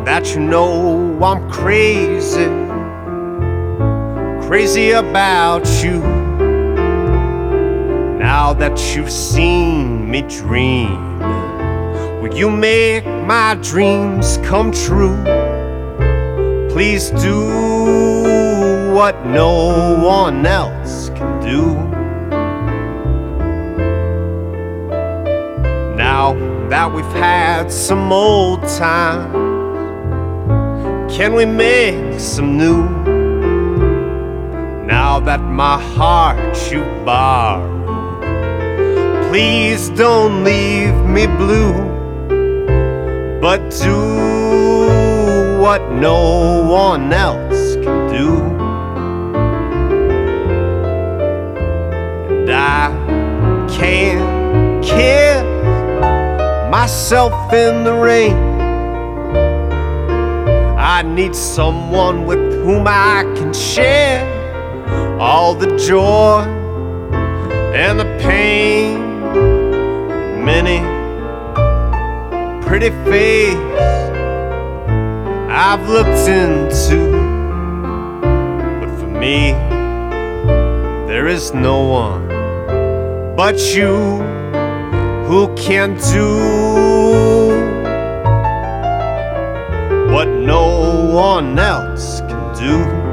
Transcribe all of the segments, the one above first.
that you know I'm crazy, crazy about you. Now that you've seen me dream, will you make my dreams come true? Please do what no one else can do. Now that we've had some old time, can we make some new? Now that my heart you borrowed, please don't leave me blue, but do what no one else can do. And I can't kiss myself in the rain. I need someone with whom I can share all the joy and the pain. Many a pretty face I've looked into, but for me there is no one but you who can do what no one else can do.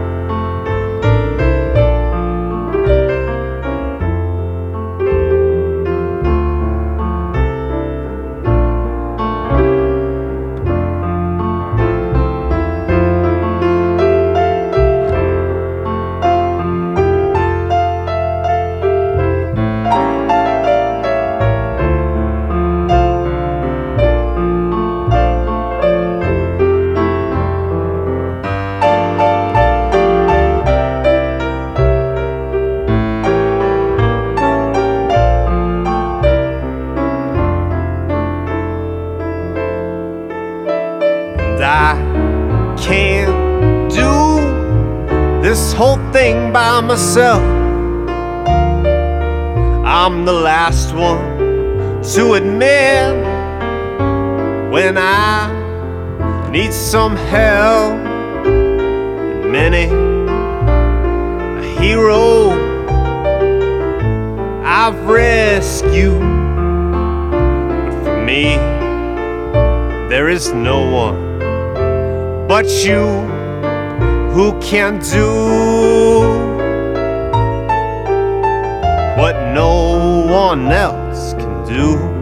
I can't do this whole thing by myself. I'm the last one to admit when I need some help. And many a hero I've rescued, but for me there is no one but you who can do what no one else can do.